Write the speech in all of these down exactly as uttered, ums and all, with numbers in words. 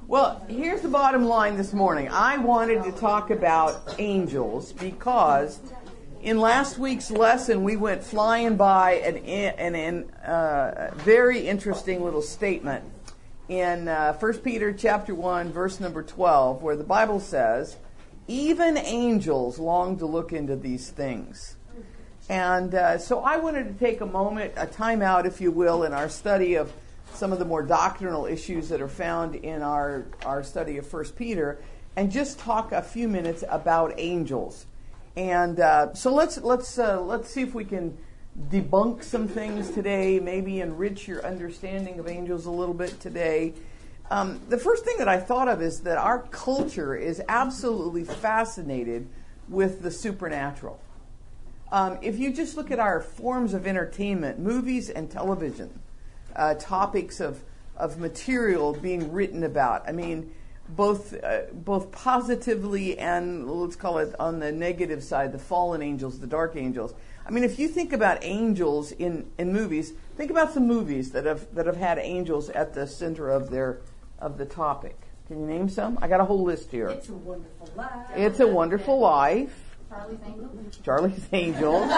Well, here's the bottom line this morning. I wanted to talk about angels because in last week's lesson we went flying by an, an, an uh, very interesting little statement in uh, First Peter chapter one, verse number twelve, where the Bible says, even angels long to look into these things. And uh, so I wanted to take a moment, a time out, if you will, in our study of some of the more doctrinal issues that are found in our, our study of First Peter, and just talk a few minutes about angels. And uh, so let's let's uh, let's see if we can debunk some things today, maybe enrich your understanding of angels a little bit today. Um, the first thing that I thought of is that our culture is absolutely fascinated with the supernatural. Um, if you just look at our forms of entertainment, movies and television, Uh, topics of, of material being written about. I mean, both uh, both positively and, let's call it on the negative side, the fallen angels, the dark angels. I mean, if you think about angels in, in movies, think about some movies that have that have had angels at the center of their of the topic. Can you name some? I got a whole list here. It's a Wonderful Life. It's a Wonderful Life. Charlie's Angels. Charlie's Angels.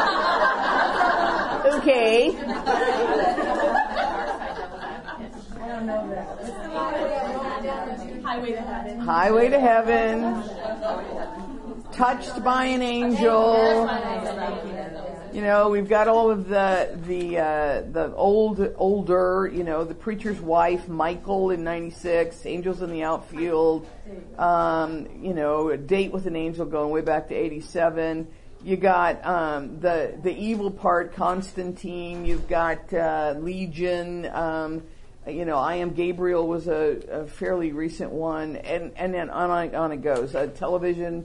Okay. I don't know that. Highway to Heaven. Highway to Heaven. Touched by an Angel. You know, we've got all of the the uh, the old older. You know, The Preacher's Wife, Michael in ninety-six, Angels in the Outfield. Um, you know, A Date with an Angel going way back to eighty-seven. You got um, the the evil part, Constantine. You've got uh, Legion. Um, you know, I Am Gabriel was a, a fairly recent one, and and then on on it goes. Uh, television.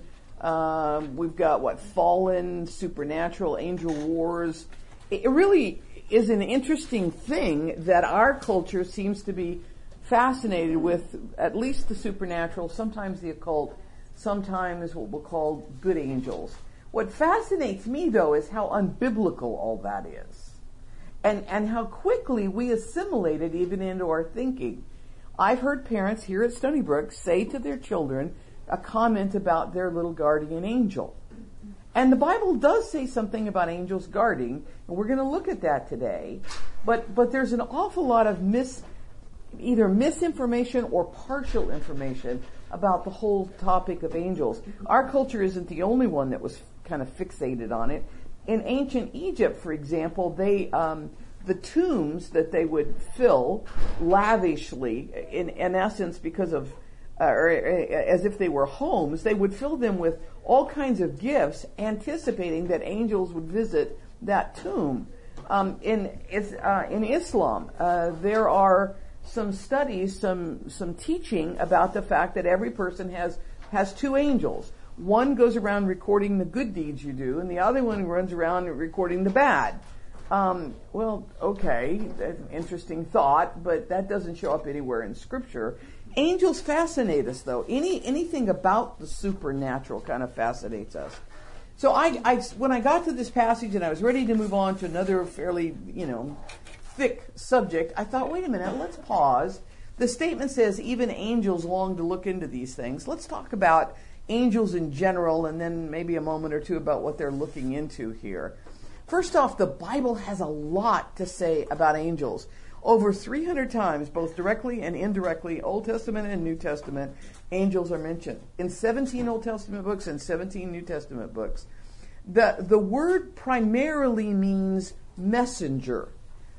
Um, we've got what Fallen, Supernatural, Angel Wars. It, it really is an interesting thing that our culture seems to be fascinated with, at least the supernatural, sometimes the occult, sometimes what we'll call good angels. What fascinates me, though, is how unbiblical all that is, and and how quickly we assimilate it even into our thinking. I've heard parents here at Stony Brook say to their children a comment about their little guardian angel. And the Bible does say something about angels guarding, and we're going to look at that today. But but there's an awful lot of mis, either misinformation or partial information about the whole topic of angels. Our culture isn't the only one that was kind of fixated on it. In ancient Egypt, for example, they um, the tombs that they would fill lavishly, in, in essence, because of Uh, or uh, as if they were homes, they would fill them with all kinds of gifts, anticipating that angels would visit that tomb. Um, in uh, in Islam, uh, there are some studies, some some teaching about the fact that every person has has two angels. One goes around recording the good deeds you do, and the other one runs around recording the bad. Um, well, okay, that's an interesting thought, but that doesn't show up anywhere in Scripture. Angels fascinate us, though. Any anything about the supernatural kind of fascinates us. So I, I, when I got to this passage and I was ready to move on to another fairly, you know, thick subject, I thought, wait a minute, let's pause. The statement says even angels long to look into these things. Let's talk about angels in general, and then maybe a moment or two about what they're looking into here. First off, the Bible has a lot to say about angels. Over three hundred times, both directly and indirectly, Old Testament and New Testament, angels are mentioned. In seventeen Old Testament books and seventeen New Testament books. The, the word primarily means messenger.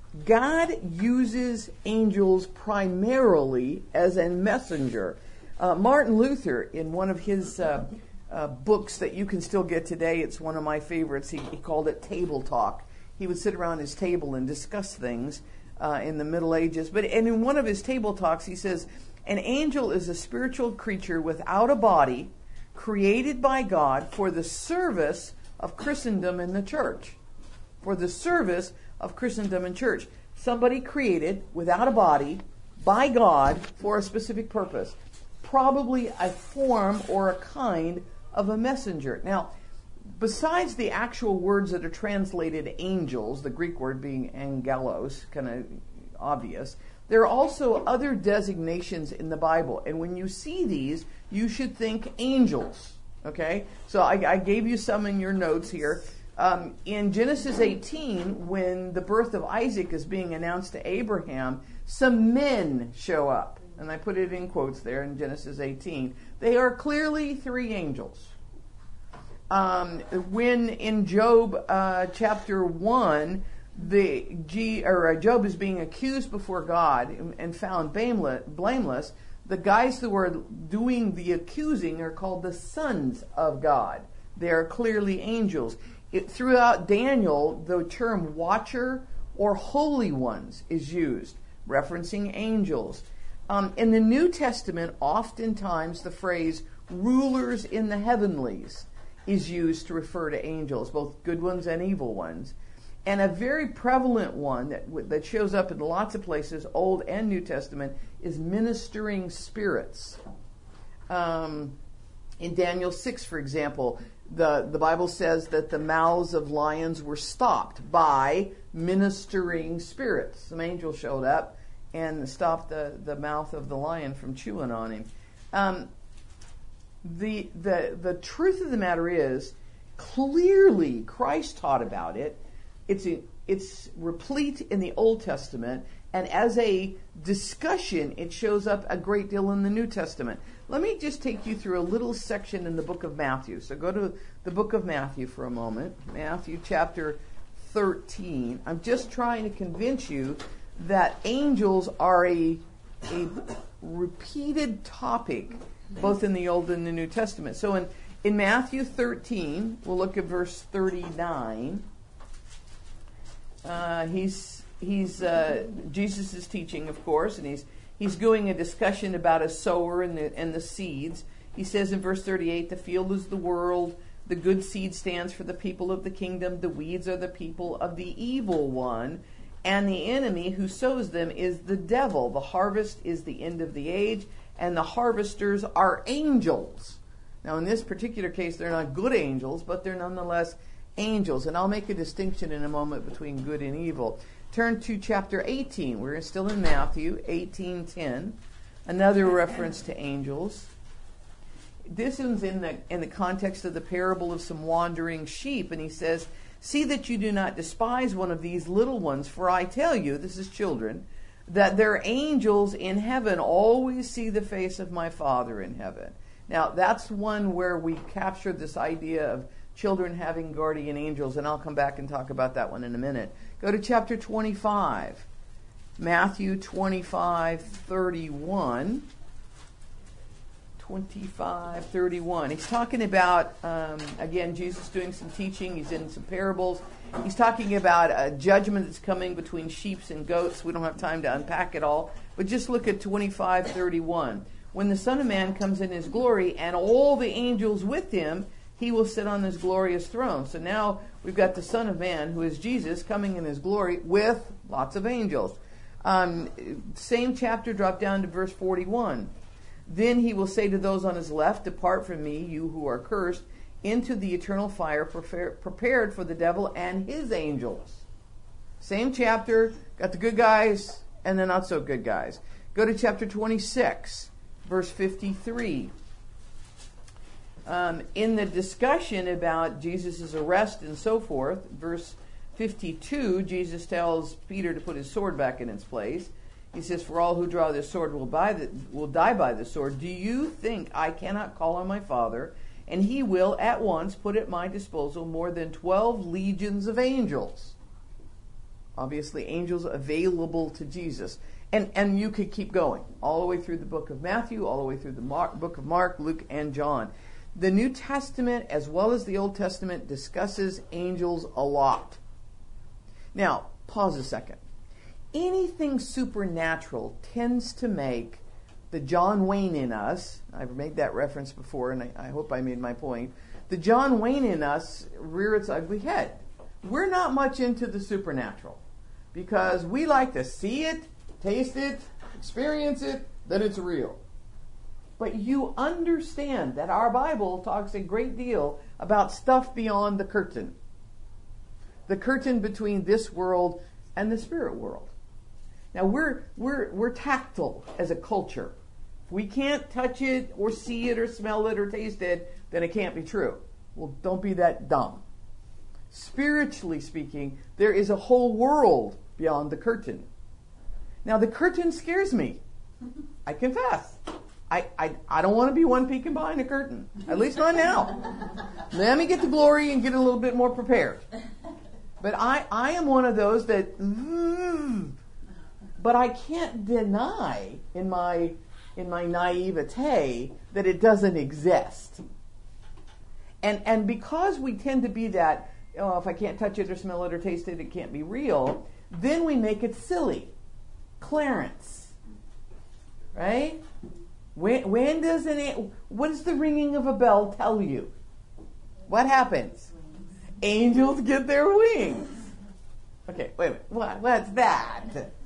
God uses angels primarily as a messenger. Uh, Martin Luther, in one of his uh, uh, books that you can still get today, it's one of my favorites, he, he called it Table Talk. He would sit around his table and discuss things Uh, in the Middle Ages. But and in one of his table talks, he says, an angel is a spiritual creature without a body, created by God for the service of Christendom and the church. For the service of Christendom and church. Somebody created without a body by God for a specific purpose. Probably a form or a kind of a messenger. Now, besides the actual words that are translated angels, the Greek word being angelos, kind of obvious, There are also other designations in the Bible, and when you see these, you should think angels. Okay? So I, I gave you some in your notes here. Um, in Genesis eighteen, when the birth of Isaac is being announced to Abraham, some men show up. And I put it in quotes there in Genesis eighteen. They are clearly three angels. Um, when in Job uh, chapter one, the G, or uh, Job is being accused before God and, and found blameless, blameless, the guys who are doing the accusing are called the sons of God. They are clearly angels. It, throughout Daniel, the term watcher or holy ones is used, referencing angels. Um, in the New Testament, oftentimes the phrase rulers in the heavenlies is used to refer to angels, both good ones and evil ones. And a very prevalent one that, that shows up in lots of places, Old and New Testament, is ministering spirits. Um, in Daniel six, for example, the, the Bible says that the mouths of lions were stopped by ministering spirits. Some angels showed up and stopped the, the mouth of the lion from chewing on him. Um, the, the, the truth of the matter is, clearly Christ taught about it. It's a, it's replete in the Old Testament, and as a discussion, it shows up a great deal in the New Testament. Let me just take you through a little section in the book of Matthew. So go to the book of Matthew for a moment. Matthew chapter thirteen. I'm just trying to convince you that angels are a, a repeated topic both in the Old and the New Testament. So in, in Matthew thirteen, we'll look at verse thirty-nine. Uh, he's he's uh, Jesus is teaching, of course, and he's he's doing a discussion about a sower and the and the seeds. He says in verse thirty-eight, "The field is the world. The good seed stands for the people of the kingdom. The weeds are the people of the evil one, and the enemy who sows them is the devil. The harvest is the end of the age, and the harvesters are angels." Now, in this particular case, they're not good angels, but they're nonetheless angels. And I'll make a distinction in a moment between good and evil. Turn to chapter eighteen. We're still in Matthew, eighteen ten. Another reference to angels. This is in the in the context of the parable of some wandering sheep. And he says, "See that you do not despise one of these little ones, for I tell you," this is children, "that their angels in heaven always see the face of my Father in heaven." Now, that's one where we capture this idea of children having guardian angels, and I'll come back and talk about that one in a minute. Go to chapter twenty-five. Matthew twenty-five thirty-one. twenty-five thirty-one. He's talking about, um, again, Jesus doing some teaching. He's in some parables. He's talking about a judgment that's coming between sheep and goats. We don't have time to unpack it all, but just look at twenty-five thirty-one. "When the Son of Man comes in his glory and all the angels with him, he will sit on his glorious throne." So now we've got the Son of Man, who is Jesus, coming in his glory with lots of angels. Um, same chapter, drop down to verse forty-one. "Then he will say to those on his left, 'Depart from me, you who are cursed, into the eternal fire prepared for the devil and his angels.'" Same chapter, got the good guys and the not so good guys. Go to chapter twenty-six, verse fifty-three. Um, in the discussion about Jesus' arrest and so forth, verse fifty-two, Jesus tells Peter to put his sword back in its place. He says, "For all who draw this sword will, buy the, will die by the sword. Do you think I cannot call on my Father, and he will at once put at my disposal more than twelve legions of angels?" Obviously, angels available to Jesus. And and you could keep going all the way through the book of Matthew, all the way through the Mark, book of Mark, Luke, and John. The New Testament, as well as the Old Testament, discusses angels a lot. Now, pause a second. Anything supernatural tends to make the John Wayne in us, I've made that reference before, and I, I hope I made my point, the John Wayne in us rear its ugly head. We're not much into the supernatural because we like to see it, taste it, experience it, that it's real. But you understand that our Bible talks a great deal about stuff beyond the curtain. The curtain between this world and the spirit world. Now we're we're we're tactile as a culture. If we can't touch it or see it or smell it or taste it, then it can't be true. Well, don't be that dumb. Spiritually speaking, there is a whole world beyond the curtain. Now the curtain scares me. I confess. I, I, I don't want to be one peeking behind a curtain. At least not now. Let me get the glory and get a little bit more prepared. But I, I am one of those that, mm, but I can't deny in my in my naivete that it doesn't exist. And and because we tend to be that, oh, if I can't touch it or smell it or taste it, it can't be real, then we make it silly. Clarence. Right? When, when does an, what does the ringing of a bell tell you? What happens? Angels get their wings. Okay, wait a minute. What, what's that?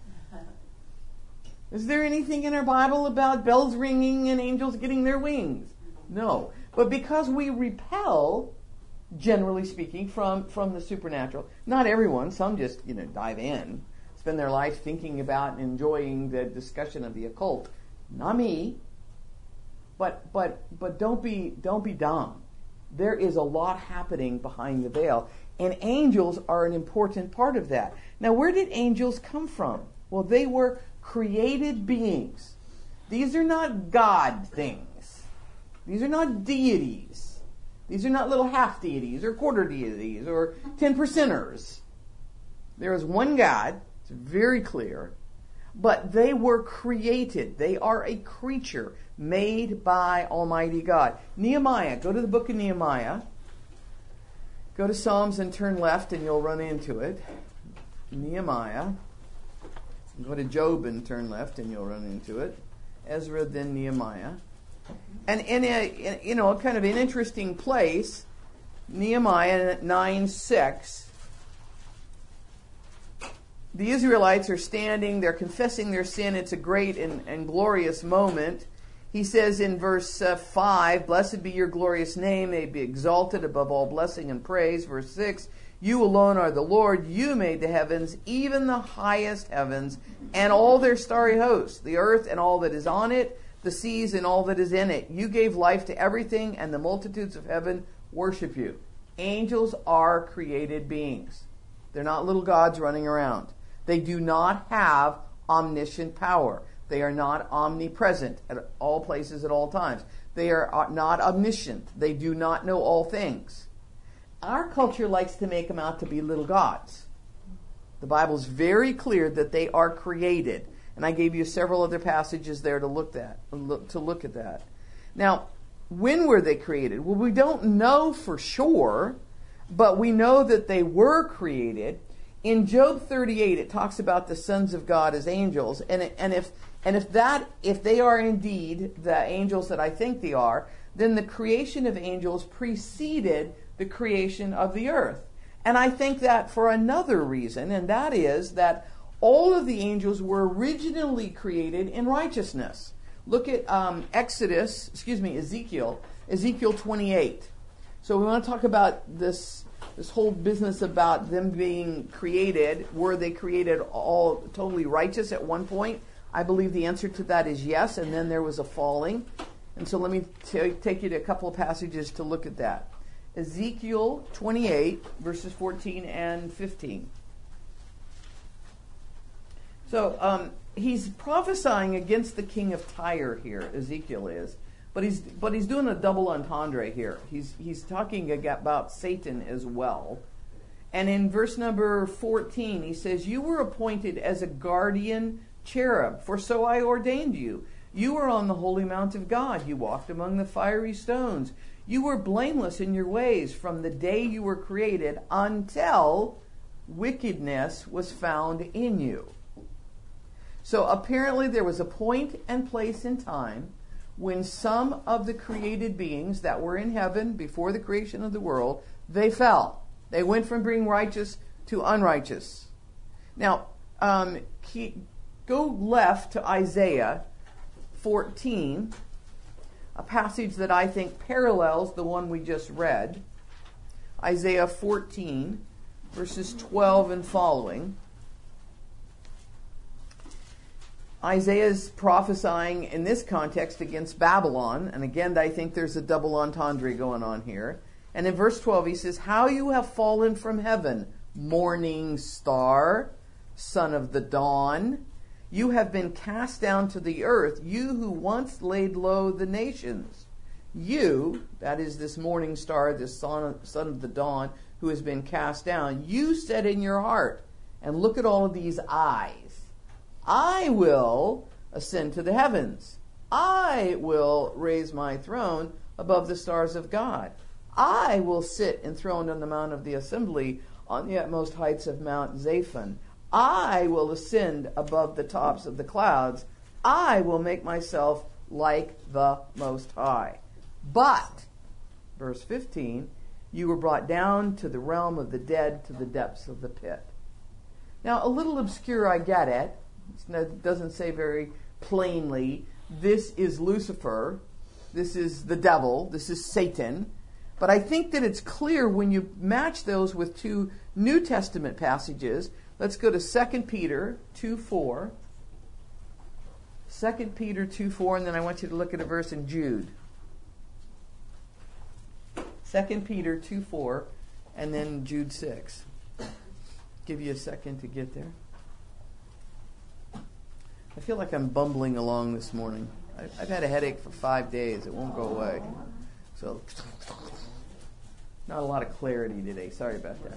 Is there anything in our Bible about bells ringing and angels getting their wings? No. But because we repel, generally speaking, from, from the supernatural, not everyone, some just, you know, dive in, spend their life thinking about and enjoying the discussion of the occult. Not me. But but but don't be don't be dumb. There is a lot happening behind the veil, and angels are an important part of that. Now, where did angels come from? Well, they were created beings. These are not God things. These are not deities. These are not little half deities or quarter deities or ten percenters. There is one God. It's very clear. But they were created. They are a creature made by Almighty God. Nehemiah, go to the book of Nehemiah. Go to Psalms and turn left and you'll run into it. Nehemiah. Go to Job and turn left and you'll run into it. Ezra, then Nehemiah. And in a, in, you know, kind of an interesting place, Nehemiah nine six. The Israelites are standing, they're confessing their sin. It's a great and, and glorious moment. He says in verse uh, five, blessed be your glorious name, may be exalted above all blessing and praise. Verse six, you alone are the Lord, you made the heavens, even the highest heavens, and all their starry hosts, the earth and all that is on it, the seas and all that is in it. You gave life to everything, and the multitudes of heaven worship you. Angels are created beings. They're not little gods running around. They do not have omniscient power. They are not omnipresent at all places at all times. They are not omniscient. They do not know all things. Our culture likes to make them out to be little gods. The Bible is very clear that they are created. And I gave you several other passages there to look at, to look at that. Now, when were they created? Well, we don't know for sure, but we know that they were created. In Job thirty-eight, it talks about the sons of God as angels, and it, and if and if that if they are indeed the angels that I think they are, then the creation of angels preceded the creation of the earth. And I think that for another reason, and that is that all of the angels were originally created in righteousness. Look at um, Exodus, excuse me, Ezekiel, Ezekiel twenty-eight. So we want to talk about this. This whole business about them being created, were they created all totally righteous at one point? I believe the answer to that is yes, and then there was a falling. And so let me t- take you to a couple of passages to look at that. Ezekiel twenty-eight, verses fourteen and fifteen. So um, he's prophesying against the king of Tyre here, Ezekiel is. But he's but he's doing a double entendre here. He's he's talking about Satan as well. And in verse number fourteen, he says, you were appointed as a guardian cherub, for so I ordained you. You were on the holy mount of God. You walked among the fiery stones. You were blameless in your ways from the day you were created until wickedness was found in you. So apparently there was a point and place in time when some of the created beings that were in heaven before the creation of the world, they fell. They went from being righteous to unrighteous. Now, um, he, go left to Isaiah fourteen, a passage that I think parallels the one we just read. Isaiah fourteen, verses twelve and following. Isaiah's prophesying in this context against Babylon. And again, I think there's a double entendre going on here. And in verse twelve, he says, "How you have fallen from heaven, morning star, son of the dawn. You have been cast down to the earth, you who once laid low the nations. You," that is this morning star, this son, son of the dawn, who has been cast down, "you said in your heart," and look at all of these I's, "I will ascend to the heavens. I will raise my throne above the stars of God. I will sit enthroned on the mount of the assembly on the utmost heights of Mount Zaphon. I will ascend above the tops of the clouds. I will make myself like the Most High. But," verse fifteen, "you were brought down to the realm of the dead, to the depths of the pit." Now, a little obscure, I get it. It doesn't say very plainly, this is Lucifer, this is the devil, this is Satan. But I think that it's clear when you match those with two New Testament passages. Let's go to Second Peter two four. Second Peter two four, and then I want you to look at a verse in Jude. Second Peter two four, and then Jude six. Give you a second to get there. I feel like I'm bumbling along this morning. I've had a headache for five days. It won't go away. So, not a lot of clarity today. Sorry about that.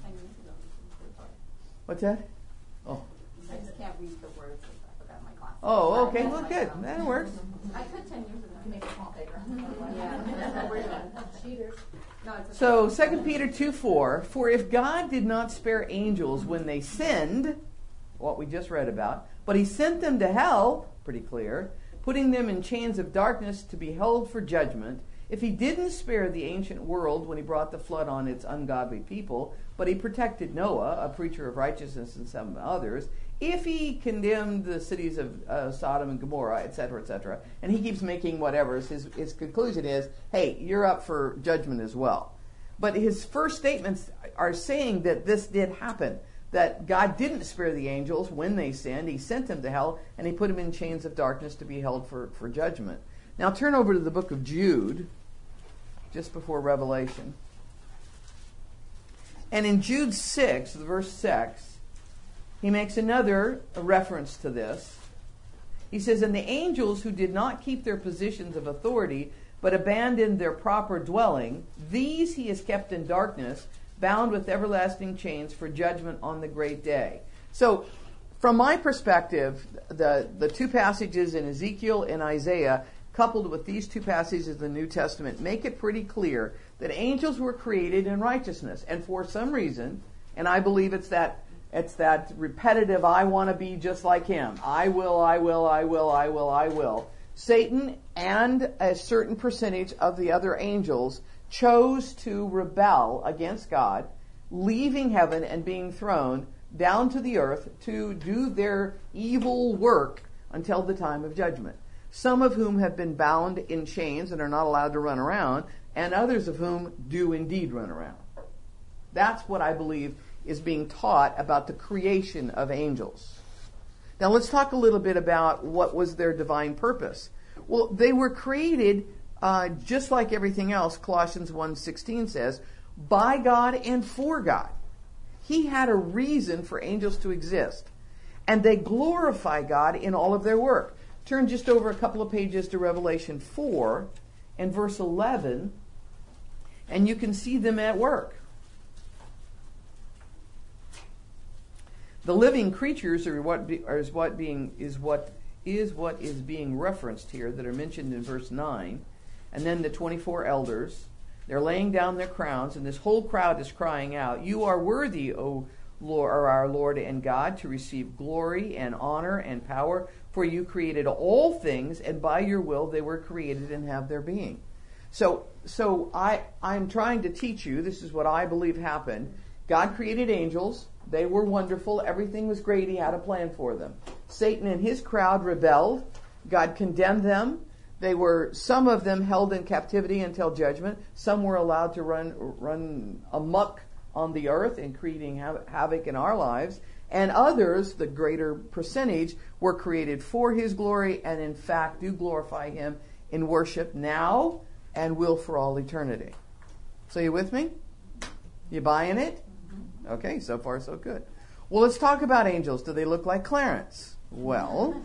What's that? Oh. I just can't read the words. I forgot my glasses. Oh, okay. Well, good. That works. I could ten years ago. Make it small bigger. Yeah. Cheaters. No, it's So, Second Peter two four, "For if God did not spare angels when they sinned," what we just read about, "but he sent them to hell," pretty clear, "putting them in chains of darkness to be held for judgment. If he didn't spare the ancient world when he brought the flood on its ungodly people, but he protected Noah, a preacher of righteousness, and some others, if he condemned the cities of uh, Sodom and Gomorrah, et cetera, et cetera," and he keeps making whatever, his, his conclusion is, hey, you're up for judgment as well. But his first statements are saying that this did happen, that God didn't spare the angels when they sinned. He sent them to hell, and he put them in chains of darkness to be held for, for judgment. Now turn over to the book of Jude, just before Revelation. And in Jude six, verse six, he makes another reference to this. He says, "And the angels who did not keep their positions of authority, but abandoned their proper dwelling, these he has kept in darkness, bound with everlasting chains for judgment on the great day." So, from my perspective, the, the two passages in Ezekiel and Isaiah, coupled with these two passages of the New Testament, make it pretty clear that angels were created in righteousness. And for some reason, and I believe it's that it's that repetitive, I want to be just like him. I will, I will, I will, I will, I will. Satan and a certain percentage of the other angels chose to rebel against God, leaving heaven and being thrown down to the earth to do their evil work until the time of judgment. Some of whom have been bound in chains and are not allowed to run around, and others of whom do indeed run around. That's what I believe is being taught about the creation of angels. Now let's talk a little bit about what was their divine purpose. Well, they were created uh, just like everything else, Colossians one sixteen says, by God and for God. He had a reason for angels to exist. And they glorify God in all of their work. Turn just over a couple of pages to Revelation four and verse eleven, and you can see them at work. The living creatures are what be, are is what being is what is what is being referenced here that are mentioned in verse nine, and then the twenty-four elders. They're laying down their crowns, and this whole crowd is crying out, "You are worthy, O Lord, or our Lord and God, to receive glory and honor and power, for you created all things, and by your will they were created and have their being." So, so I, I'm trying to teach you, this is what I believe happened. God created angels. They were wonderful. Everything was great. He had a plan for them. Satan and his crowd rebelled. God condemned them. They were, some of them held in captivity until judgment. Some were allowed to run, run amok on the earth and creating havoc in our lives. And others, the greater percentage, were created for his glory and in fact do glorify him in worship now and will for all eternity. So you with me? You buying it? Okay, so far so good. Well, let's talk about angels. Do they look like Clarence? Well,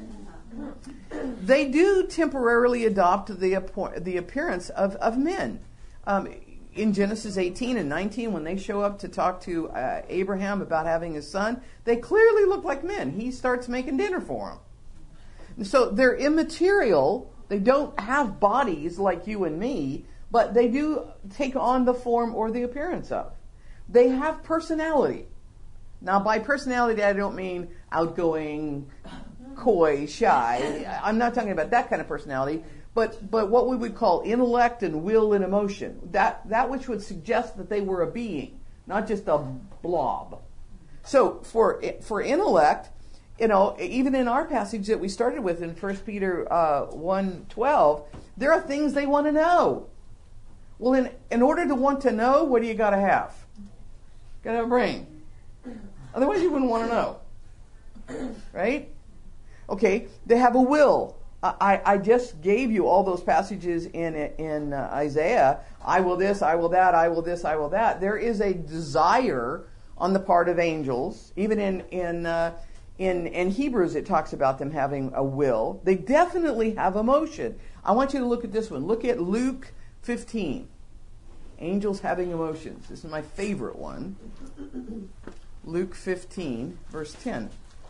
they do temporarily adopt the, appo- the appearance of, of men. Um, in Genesis eighteen and nineteen, when they show up to talk to uh, Abraham about having his son, they clearly look like men. He starts making dinner for them. So they're immaterial. They don't have bodies like you and me, but they do take on the form or the appearance of. They have personality. Now, by personality, I don't mean outgoing, coy, shy. I'm not talking about that kind of personality. But but what we would call intellect and will and emotion, that, that which would suggest that they were a being, not just a blob. So for for intellect, you know, even in our passage that we started with in First Peter uh, one twelve, there are things they want to know. Well, in in order to want to know, what do you got to have? Got to have a brain. Otherwise, you wouldn't want to know, right? Okay, they have a will. I, I just gave you all those passages in in uh, Isaiah. I will this, I will that, I will this, I will that. There is a desire on the part of angels. Even in in uh, in in Hebrews, it talks about them having a will. They definitely have emotion. I want you to look at this one. Look at Luke fifteen. Angels having emotions. This is my favorite one. Luke fifteen, verse ten.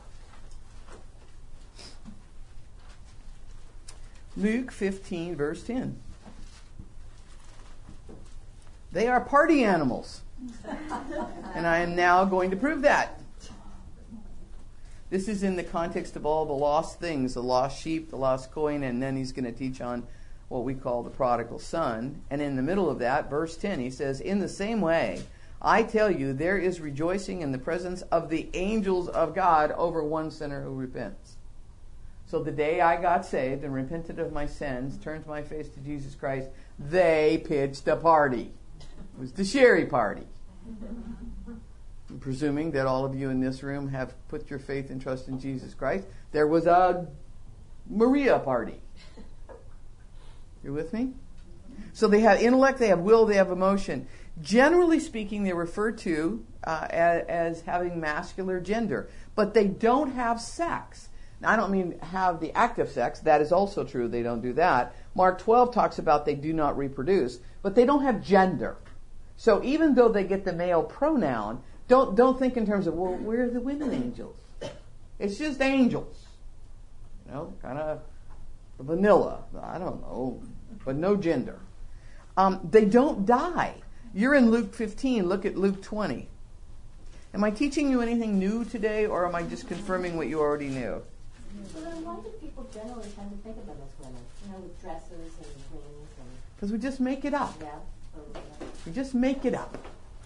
Luke fifteen, verse ten. They are party animals. And I am now going to prove that. This is in the context of all the lost things, the lost sheep, the lost coin, and then he's going to teach on what we call the prodigal son. And in the middle of that, verse ten, he says, in the same way, I tell you, there is rejoicing in the presence of the angels of God over one sinner who repents. So the day I got saved and repented of my sins, turned my face to Jesus Christ, they pitched a party. It was the Sherry party. I'm presuming that all of you in this room have put your faith and trust in Jesus Christ. There was a Maria party. You with me? So they have intellect, they have will, they have emotion. Generally speaking, they're referred to uh, as, as having masculine gender, but they don't have sex. Now, I don't mean have the act of sex. That is also true. They don't do that. Mark twelve talks about they do not reproduce, but they don't have gender. So even though they get the male pronoun, don't don't think in terms of, well, where are the women angels? It's just angels. You know, kind of vanilla. I don't know, but no gender. Um, they don't die. You're in Luke fifteen. Look at Luke twenty. Am I teaching you anything new today, or am I just confirming what you already knew? So then why do people generally tend to think of them as women? You know, with dresses and rings and... Because we just make it up. Yeah. Or, yeah. We just make it up.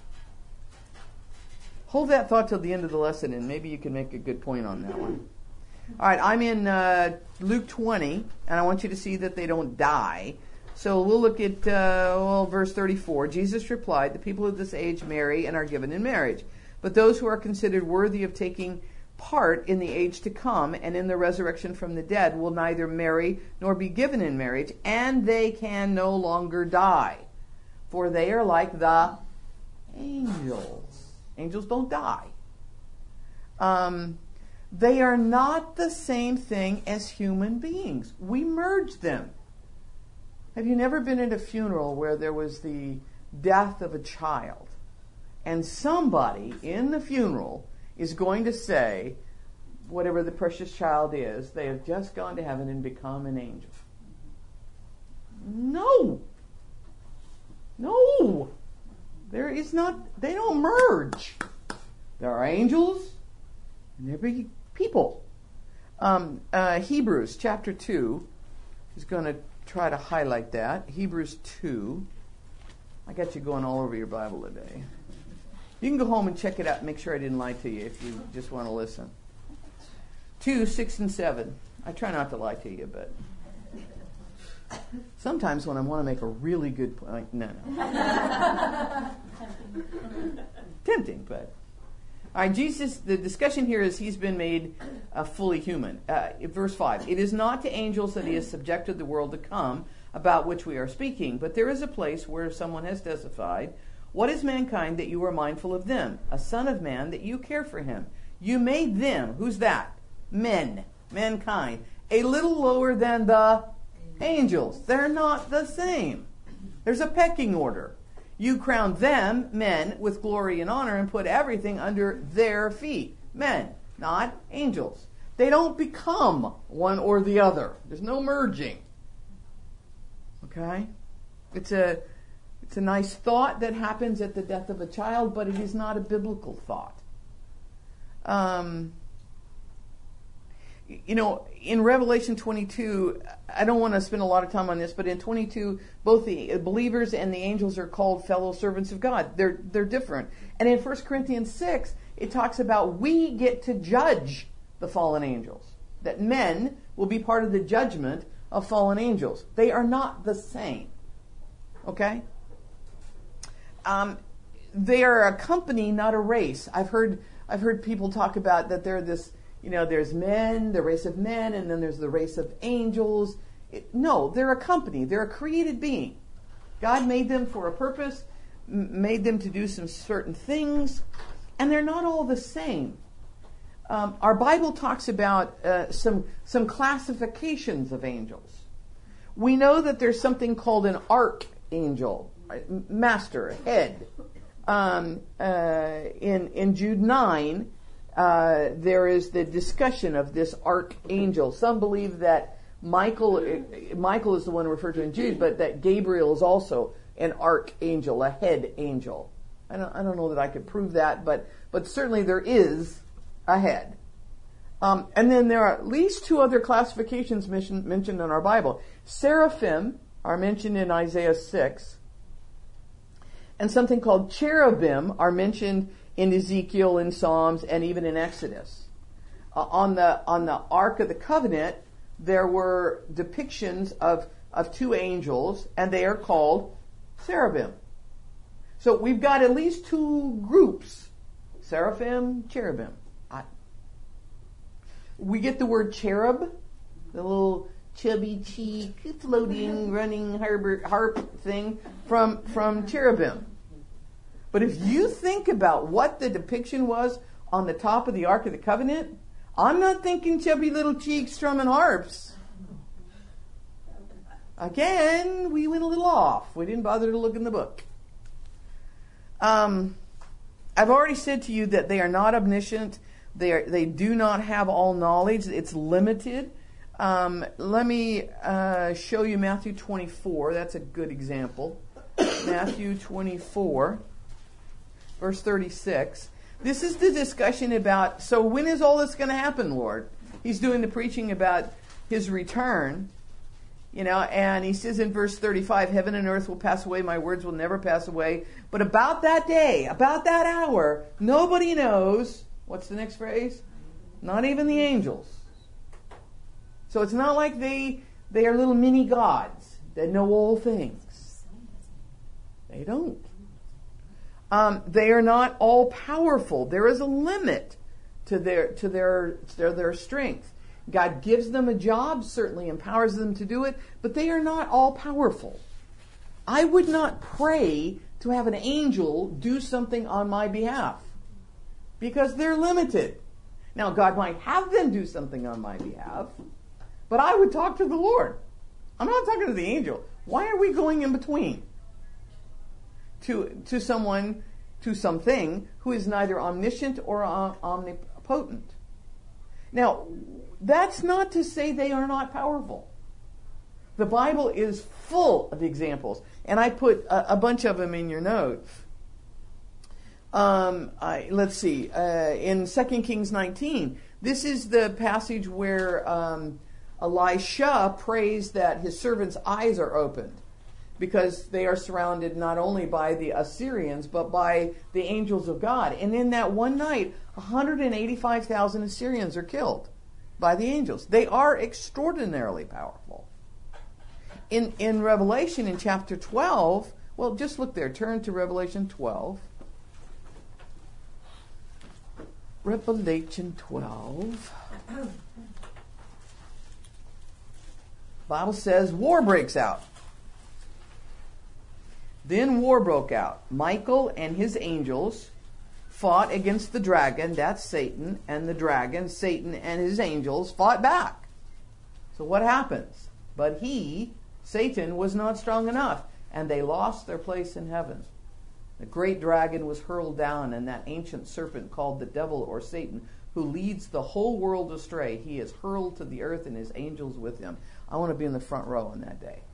Hold that thought till the end of the lesson, and maybe you can make a good point on that one. All right, I'm in uh, Luke twenty, and I want you to see that they don't die. So we'll look at uh, well, verse thirty-four. Jesus replied, the people of this age marry and are given in marriage. But those who are considered worthy of taking part in the age to come and in the resurrection from the dead will neither marry nor be given in marriage, and they can no longer die, for they are like the angels. Angels don't die. Um, they are not the same thing as human beings. We merge them. Have you never been at a funeral where there was the death of a child, and somebody in the funeral is going to say, whatever the precious child is, they have just gone to heaven and become an angel? No. No. There is not, they don't merge. There are angels and there be people. Um, uh, Hebrews chapter two is going to try to highlight that. Hebrews two. I got you going all over your Bible today. You can go home and check it out and make sure I didn't lie to you if you just want to listen. two, six, and seven. I try not to lie to you, but sometimes when I want to make a really good point, no, no. Tempting, but All right, Jesus, the discussion here is he's been made uh, fully human. Uh, verse five, it is not to angels that he has subjected the world to come, about which we are speaking, but there is a place where someone has testified, what is mankind that you are mindful of them? A son of man that you care for him. You made them, who's that? Men, mankind, a little lower than the angels. They're not the same. There's a pecking order. You crown them, men, with glory and honor and put everything under their feet. Men, not angels. They don't become one or the other. There's no merging. Okay? It's a, it's a nice thought that happens at the death of a child, but it is not a biblical thought. Um, you know, in Revelation twenty-two, I don't want to spend a lot of time on this, but in twenty-two, both the believers and the angels are called fellow servants of God. They're they're different. And in First Corinthians six, it talks about we get to judge the fallen angels. That men will be part of the judgment of fallen angels. They are not the same. Okay? Um, they are a company, not a race. I've heard I've heard people talk about that they're this. You know, there's men, the race of men, and then there's the race of angels. It, no, they're a company. They're a created being. God made them for a purpose, m- made them to do some certain things, and they're not all the same. Um, our Bible talks about uh, some some classifications of angels. We know that there's something called an archangel, right? Master, head. Um, uh, in in Jude nine. Uh, there is the discussion of this archangel. Some believe that Michael, uh, Michael is the one referred to in Jude, but that Gabriel is also an archangel, a head angel. I don't, I don't know that I could prove that, but, but certainly there is a head. Um, and then there are at least two other classifications mentioned, mentioned in our Bible. Seraphim are mentioned in Isaiah six, and something called cherubim are mentioned in Ezekiel, in Psalms, and even in Exodus. Uh, on the on the Ark of the Covenant, there were depictions of, of two angels, and they are called cherubim. So we've got at least two groups, seraphim, cherubim. I, we get the word cherub, the little chubby cheek, floating, running harp, harp thing, from, from cherubim. But if you think about what the depiction was on the top of the Ark of the Covenant, I'm not thinking chubby little cheeks strumming harps. Again, we went a little off. We didn't bother to look in the book. Um, I've already said to you that they are not omniscient. They are, they do not have all knowledge. It's limited. Um, let me uh, show you Matthew twenty-four. That's a good example. Matthew twenty-four. Verse thirty-six. This is the discussion about, so when is all this going to happen, Lord? He's doing the preaching about his return, you know, and he says in verse thirty-five, heaven and earth will pass away, my words will never pass away. But about that day, about that hour, nobody knows. What's the next phrase? Not even the angels. So it's not like they, they are little mini gods that know all things. They don't. Um, they are not all powerful. There is a limit to their to their to their, their strength. God gives them a job, certainly empowers them to do it, but they are not all powerful. I would not pray to have an angel do something on my behalf because they're limited. Now, God might have them do something on my behalf, but I would talk to the Lord. I'm not talking to the angel. Why are we going in between? To to someone, to something who is neither omniscient or om- omnipotent. Now, that's not to say they are not powerful. The Bible is full of examples, and I put a, a bunch of them in your notes. Um, I, let's see, uh, in Second Kings nineteen, this is the passage where um, Elisha prays that his servant's eyes are opened, because they are surrounded not only by the Assyrians, but by the angels of God. And in that one night, one hundred eighty-five thousand Assyrians are killed by the angels. They are extraordinarily powerful. In, in Revelation, in chapter twelve, well, just look there. Turn to Revelation twelve. Revelation twelve. Bible says war breaks out. Then war broke out. Michael and his angels fought against the dragon, that's Satan, and the dragon, Satan, and his angels fought back. So what happens? But he, Satan, was not strong enough, and they lost their place in heaven. The great dragon was hurled down, and that ancient serpent called the devil or Satan, who leads the whole world astray, he is hurled to the earth and his angels with him. I want to be in the front row on that day.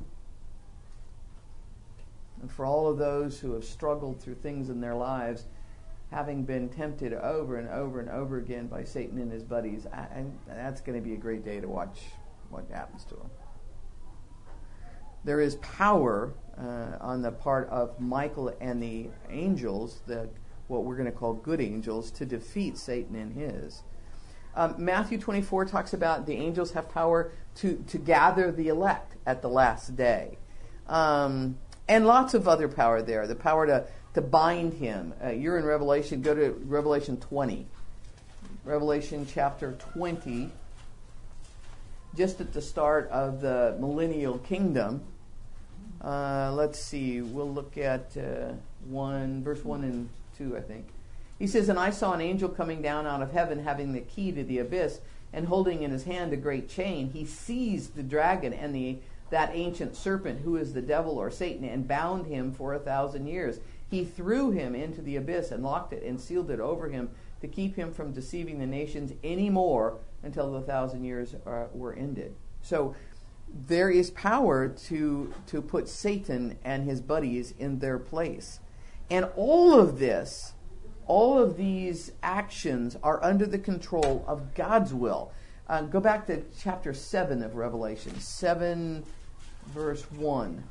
And for all of those who have struggled through things in their lives, having been tempted over and over and over again by Satan and his buddies, I, I, that's going to be a great day to watch what happens to them. There is power uh, on the part of Michael and the angels, the what we're going to call good angels, to defeat Satan and his. Um, Matthew twenty-four talks about the angels have power to, to gather the elect at the last day. Um, and lots of other power there. The power to, to bind him. Uh, you're in Revelation. Go to Revelation twenty. Revelation chapter twenty. Just at the start of the millennial kingdom. Uh, let's see. We'll look at uh, one, verse one and two, I think. He says, "And I saw an angel coming down out of heaven, having the key to the abyss, and holding in his hand a great chain. He seized the dragon and the that ancient serpent, who is the devil or Satan, and bound him for a thousand years. He threw him into the abyss and locked it and sealed it over him to keep him from deceiving the nations any more until the thousand years are, were ended." So there is power to to put Satan and his buddies in their place. And all of this, all of these actions are under the control of God's will. Uh, go back to chapter seven of Revelation, seven verse one.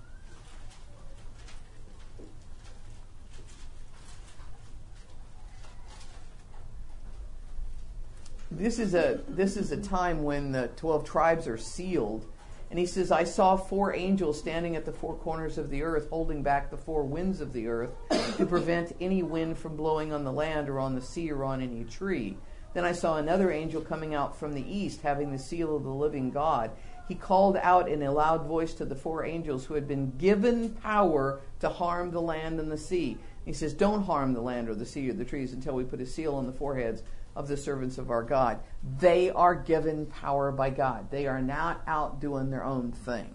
This is a this is a time when the twelve tribes are sealed. And he says, "I saw four angels standing at the four corners of the earth, holding back the four winds of the earth to prevent any wind from blowing on the land or on the sea or on any tree. Then I saw another angel coming out from the east, having the seal of the living God. He called out in a loud voice to the four angels who had been given power to harm the land and the sea. He says, 'Don't harm the land or the sea or the trees until we put a seal on the foreheads of the servants of our God.'" They are given power by God. They are not out doing their own thing.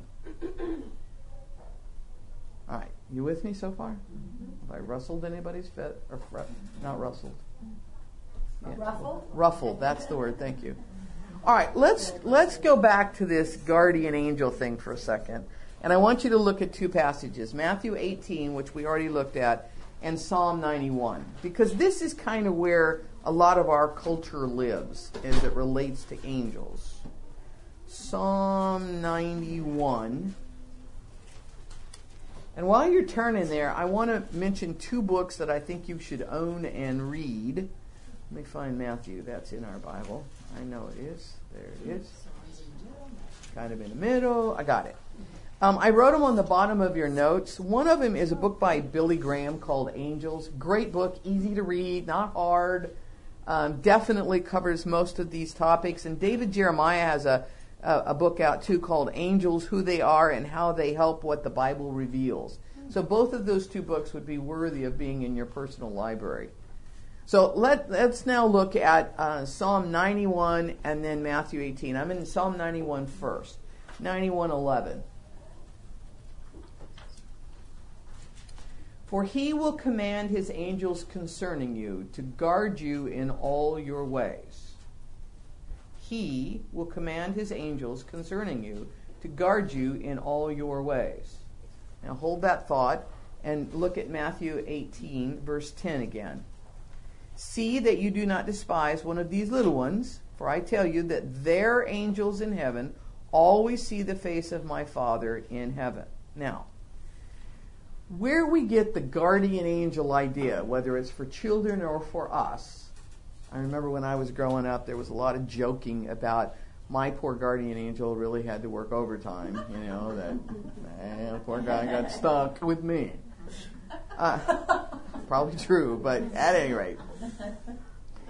All right, you with me so far? Have I rustled anybody's feather? Or fr- not rustled? Yeah. Ruffled? Ruffled, that's the word, thank you. All right, let's let's go back to this guardian angel thing for a second. And I want you to look at two passages, Matthew eighteen, which we already looked at, and Psalm ninety-one. Because this is kind of where a lot of our culture lives as it relates to angels. Psalm ninety-one. And while you're turning there, I want to mention two books that I think you should own and read. Let me find Matthew. That's in our Bible. I know it is. There it is. Kind of in the middle. I got it. Um, I wrote them on the bottom of your notes. One of them is a book by Billy Graham called Angels. Great book, easy to read, not hard. Um, definitely covers most of these topics. And David Jeremiah has a, a, a book out too called Angels, Who They Are and How They Help What the Bible Reveals. So both of those two books would be worthy of being in your personal library. So let, let's now look at uh, Psalm ninety-one and then Matthew eighteen. I'm in Psalm ninety-one first. ninety-one eleven. "For he will command his angels concerning you to guard you in all your ways." He will command his angels concerning you to guard you in all your ways. Now hold that thought and look at Matthew eighteen, verse ten again. "See that you do not despise one of these little ones, for I tell you that their angels in heaven always see the face of my Father in heaven." Now, where we get the guardian angel idea, whether it's for children or for us, I remember when I was growing up, there was a lot of joking about my poor guardian angel really had to work overtime, you know, that man, the poor guy got stuck with me. Uh, probably true, but at any rate.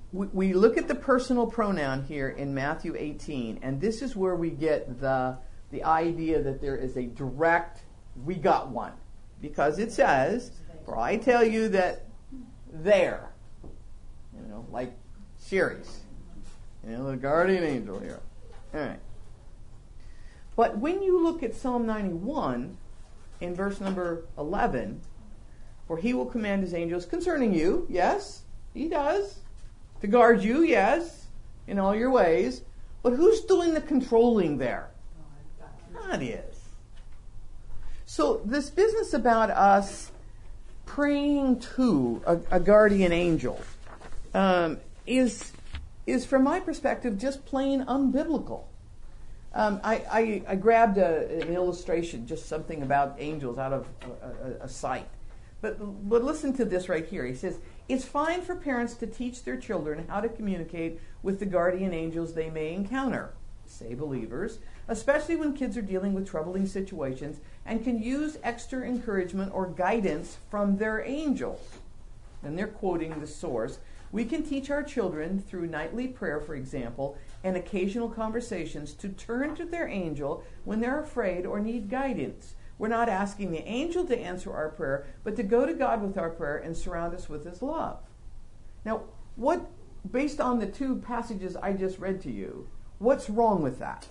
we, we look at the personal pronoun here in Matthew eighteen, and this is where we get the the idea that there is a direct, we got one. Because it says, for I tell you that there, you know, like Sherry's, you know, the guardian angel here. All right. But when you look at Psalm ninety-one, in verse number eleven, for he will command his angels concerning you, yes, he does, to guard you, yes, in all your ways. But who's doing the controlling there? God is. So this business about us praying to a, a guardian angel um, is, is, from my perspective, just plain unbiblical. Um, I, I, I grabbed a, an illustration, just something about angels out of a, a, a site. But, but listen to this right here. He says, it's fine for parents to teach their children how to communicate with the guardian angels they may encounter, say believers, especially when kids are dealing with troubling situations and can use extra encouragement or guidance from their angels. And they're quoting the source. We can teach our children through nightly prayer, for example, and occasional conversations to turn to their angel when they're afraid or need guidance. We're not asking the angel to answer our prayer, but to go to God with our prayer and surround us with his love. Now, what, based on the two passages I just read to you, what's wrong with that?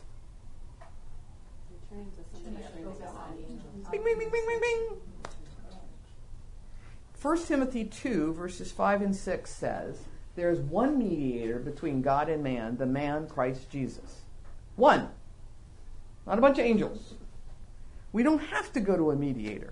Bing, bing, bing, bing, bing, bing. First Timothy two, verses five and six says, there is one mediator between God and man, the man Christ Jesus. One. Not a bunch of angels. We don't have to go to a mediator.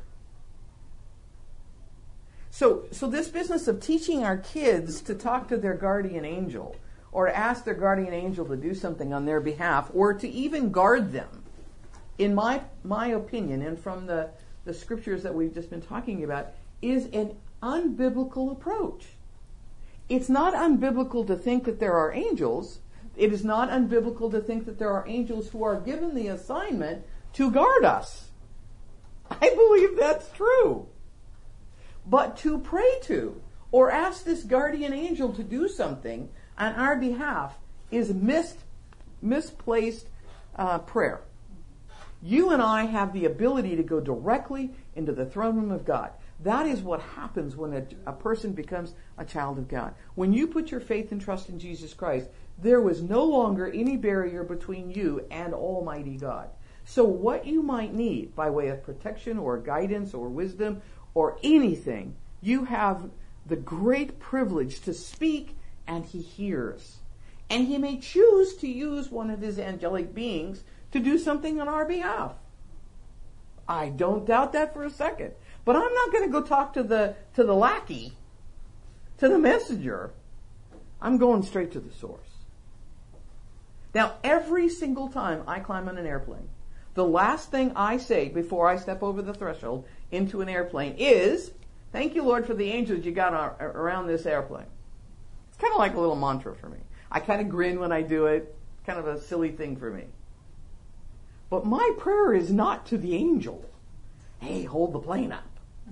So, so this business of teaching our kids to talk to their guardian angel, or to ask their guardian angel to do something on their behalf, or to even guard them, in my my opinion, and from the, the scriptures that we've just been talking about, is an unbiblical approach. It's not unbiblical to think that there are angels. It is not unbiblical to think that there are angels who are given the assignment to guard us. I believe that's true. But to pray to or ask this guardian angel to do something on our behalf is mis- misplaced uh, prayer. You and I have the ability to go directly into the throne room of God. That is what happens when a, a person becomes a child of God. When you put your faith and trust in Jesus Christ, there was no longer any barrier between you and Almighty God. So what you might need by way of protection or guidance or wisdom or anything, you have the great privilege to speak, and he hears. And he may choose to use one of his angelic beings to do something on our behalf. I don't doubt that for a second. But I'm not going to go talk to the to the lackey, to the messenger. I'm going straight to the source. Now, every single time I climb on an airplane, the last thing I say before I step over the threshold into an airplane is, thank you, Lord, for the angels you got around this airplane. It's kind of like a little mantra for me. I kind of grin when I do it. Kind of a silly thing for me. But my prayer is not to the angel. Hey, hold the plane up.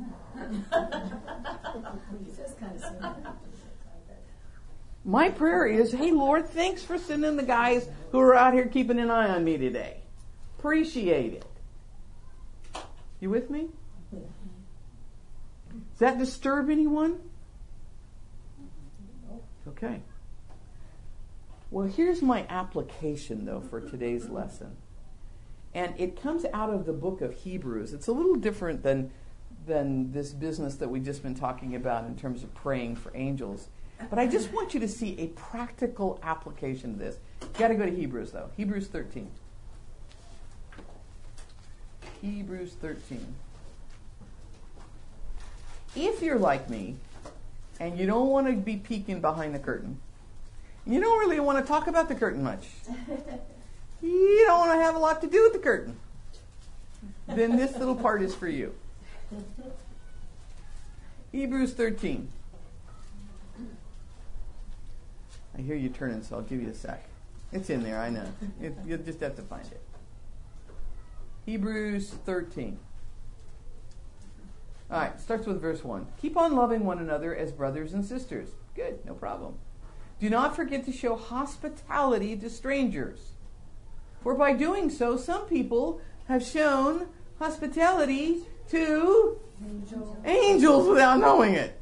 My prayer is, hey, Lord, thanks for sending the guys who are out here keeping an eye on me today. Appreciate it. You with me? Does that disturb anyone? Okay. Well, here's my application, though, for today's lesson. And it comes out of the book of Hebrews. It's a little different than, than this business that we've just been talking about in terms of praying for angels. But I just want you to see a practical application of this. You've got to go to Hebrews, though. Hebrews thirteen. Hebrews thirteen. If you're like me, and you don't want to be peeking behind the curtain, you don't really want to talk about the curtain much, you don't want to have a lot to do with the curtain, then this little part is for you. Hebrews thirteen. I hear you turning, so I'll give you a sec. It's in there, I know. It, you'll just have to find it. Hebrews thirteen. All right, starts with verse one. Keep on loving one another as brothers and sisters. Good, no problem. Do not forget to show hospitality to strangers. For by doing so, some people have shown hospitality to angels, angels without knowing it.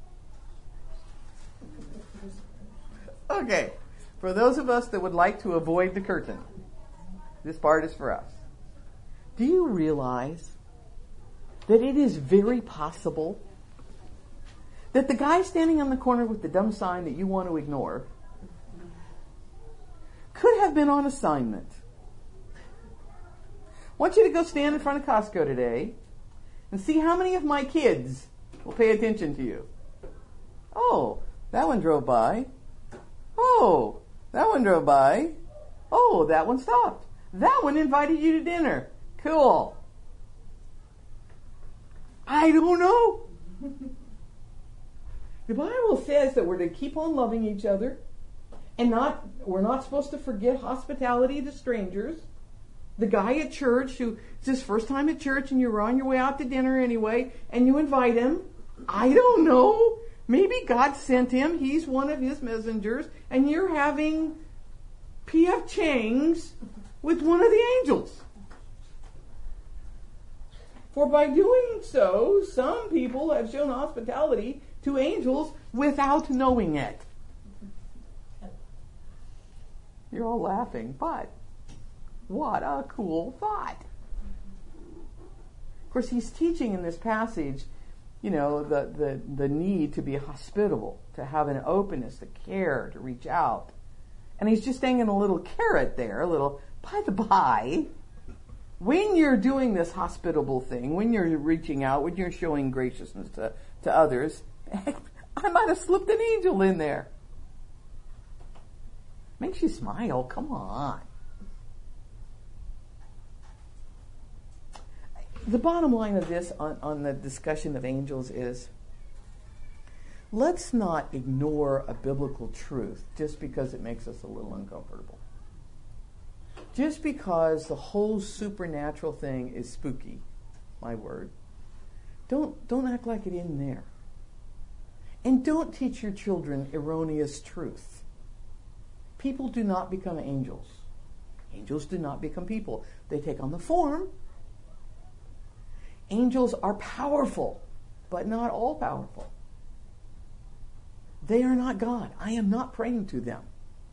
Okay, for those of us that would like to avoid the curtain, this part is for us. Do you realize that it is very possible that the guy standing on the corner with the dumb sign that you want to ignore could have been on assignment? I want you to go stand in front of Costco today and see how many of my kids will pay attention to you. Oh, that one drove by. Oh, that one drove by. Oh, that one stopped. That one invited you to dinner. Cool. I don't know. The Bible says that we're to keep on loving each other and not, we're not supposed to forget hospitality to strangers. The guy at church who, it's his first time at church and you're on your way out to dinner anyway and you invite him. I don't know. Maybe God sent him. He's one of his messengers and you're having P F Chang's with one of the angels. For by doing so, some people have shown hospitality to angels without knowing it. You're all laughing, but what a cool thought. Of course, he's teaching in this passage, you know, the, the, the need to be hospitable, to have an openness, to care, to reach out. And he's just hanging a little carrot there, a little, by the by, when you're doing this hospitable thing, when you're reaching out, when you're showing graciousness to, to others, I might have slipped an angel in there. Makes you smile, come on. The bottom line of this on, on the discussion of angels is, let's not ignore a biblical truth just because it makes us a little uncomfortable. Just because the whole supernatural thing is spooky, my word, don't, don't act like it isn't there. And don't teach your children erroneous truth. People do not become angels. Angels do not become people. They take on the form. Angels are powerful, but not all powerful. They are not God. I am not praying to them.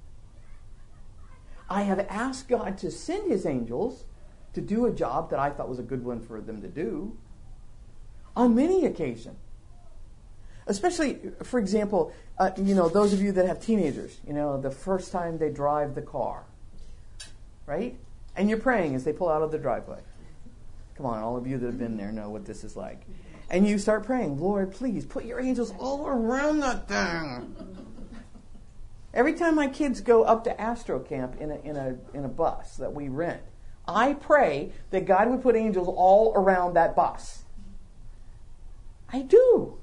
I have asked God to send his angels to do a job that I thought was a good one for them to do on many occasions. Especially, for example, uh, you know, those of you that have teenagers, you know, the first time they drive the car, right? And you're praying as they pull out of the driveway. Come on, all of you that have been there know what this is like. And you start praying, Lord, please put your angels all around that thing. Every time my kids go up to Astro Camp in a, in a, in a bus that we rent, I pray that God would put angels all around that bus. I do.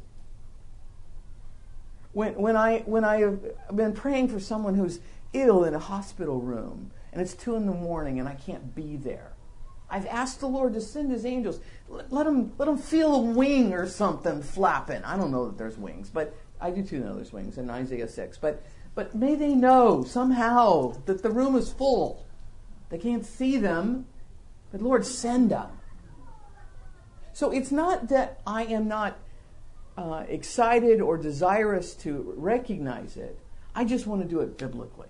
When, when I, when I have been praying for someone who's ill in a hospital room, and it's two in the morning and I can't be there, I've asked the Lord to send his angels. Let, let them, let them feel a wing or something flapping. I don't know that there's wings, but I do too know there's wings in Isaiah six. But, but may they know somehow that the room is full. They can't see them, but Lord, send them. So it's not that I am not uh, excited or desirous to recognize it. I just want to do it biblically.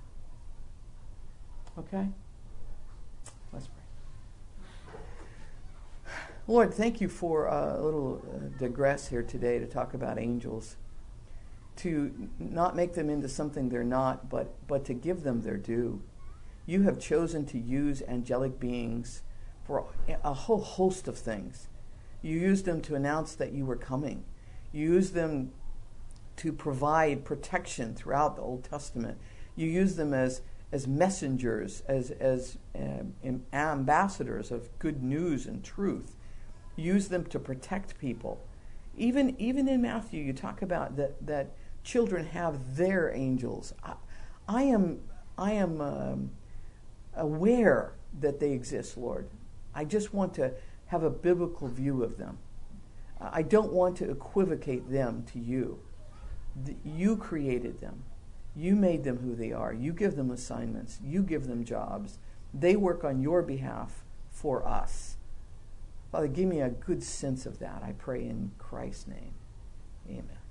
Okay? Let's pray. Lord, thank you for uh, a little uh, digress here today to talk about angels. To not make them into something they're not, but, but to give them their due. You have chosen to use angelic beings for a whole host of things. You used them to announce that you were coming. You used them to provide protection throughout the Old Testament. You used them as as messengers, as as um, ambassadors of good news and truth. You used them to protect people. Even even in Matthew, you talk about that that children have their angels. I, I am I am um, aware that they exist, Lord. I just want to have a biblical view of them. I don't want to equivocate them to you. You created them. You made them who they are. You give them assignments. You give them jobs. They work on your behalf for us. Father, give me a good sense of that. I pray in Christ's name. Amen.